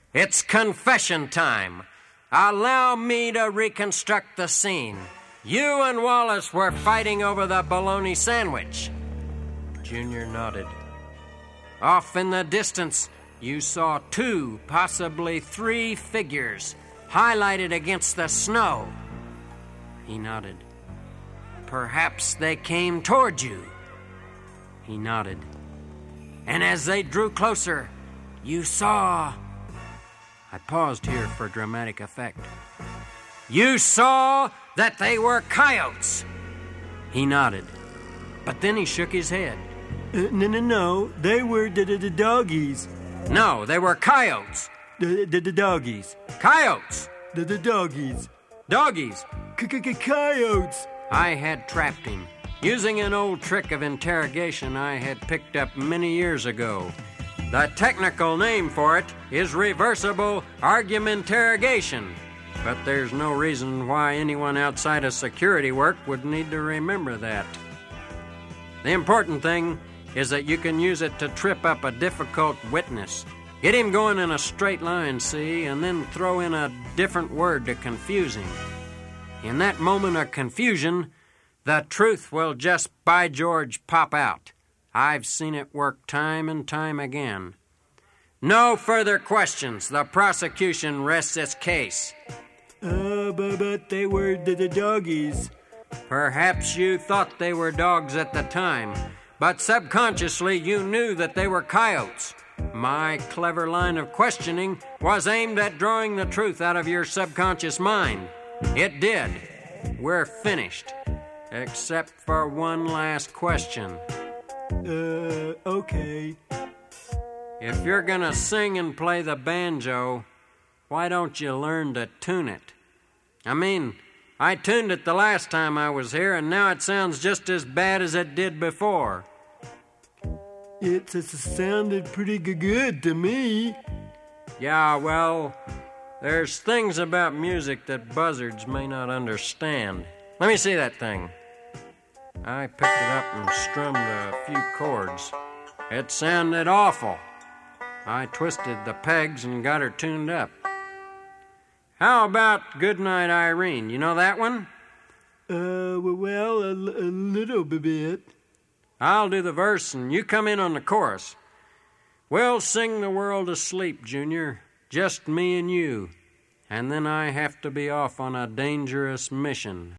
It's confession time. Allow me to reconstruct the scene. You and Wallace were fighting over the bologna sandwich. Junior nodded. Off in the distance, you saw 2, possibly 3 figures, highlighted against the snow. He nodded. Perhaps they came toward you. He nodded. And as they drew closer, you saw... I paused here for dramatic effect. You saw that they were coyotes. He nodded. But then he shook his head. No. They were the doggies. No, they were coyotes. The doggies. Coyotes. The doggies. Doggies. Coyotes. I had trapped him, using an old trick of interrogation I had picked up many years ago. The technical name for it is reversible argumentarrogation, but there's no reason why anyone outside of security work would need to remember that. The important thing is that you can use it to trip up a difficult witness. Get him going in a straight line, see, and then throw in a different word to confuse him. In that moment of confusion, the truth will just, by George, pop out. I've seen it work time and time again. No further questions. The prosecution rests its case. But they were the doggies. Perhaps you thought they were dogs at the time, but subconsciously you knew that they were coyotes. My clever line of questioning was aimed at drawing the truth out of your subconscious mind. It did. We're finished. Except for one last question. Okay. If you're gonna sing and play the banjo, why don't you learn to tune it? I mean, I tuned it the last time I was here, and now it sounds just as bad as it did before. It sounded pretty good to me. Yeah, well, there's things about music that buzzards may not understand. Let me see that thing. I picked it up and strummed a few chords. It sounded awful. I twisted the pegs and got her tuned up. How about Goodnight Irene? You know that one? Well, a little bit. I'll do the verse and you come in on the chorus. We'll sing the world asleep, Junior. Just me and you. And then I have to be off on a dangerous mission.